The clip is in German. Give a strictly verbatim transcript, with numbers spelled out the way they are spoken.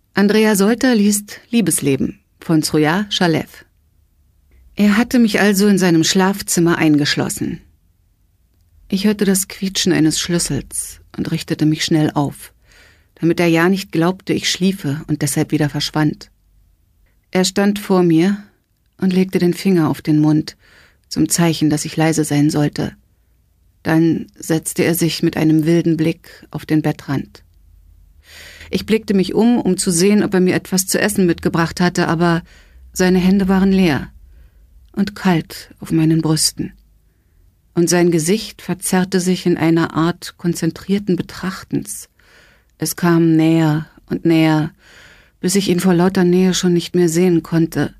Andrea Solter liest Liebesleben von Sroya Shalev. Er hatte mich also in seinem Schlafzimmer eingeschlossen. Ich hörte das Quietschen eines Schlüssels und richtete mich schnell auf, damit er ja nicht glaubte, ich schliefe und deshalb wieder verschwand. Er stand vor mir und legte den Finger auf den Mund, zum Zeichen, dass ich leise sein sollte. Dann setzte er sich mit einem wilden Blick auf den Bettrand. Ich blickte mich um, um zu sehen, ob er mir etwas zu essen mitgebracht hatte, aber seine Hände waren leer und kalt auf meinen Brüsten. Und sein Gesicht verzerrte sich in einer Art konzentrierten Betrachtens. Es kam näher und näher, bis ich ihn vor lauter Nähe schon nicht mehr sehen konnte.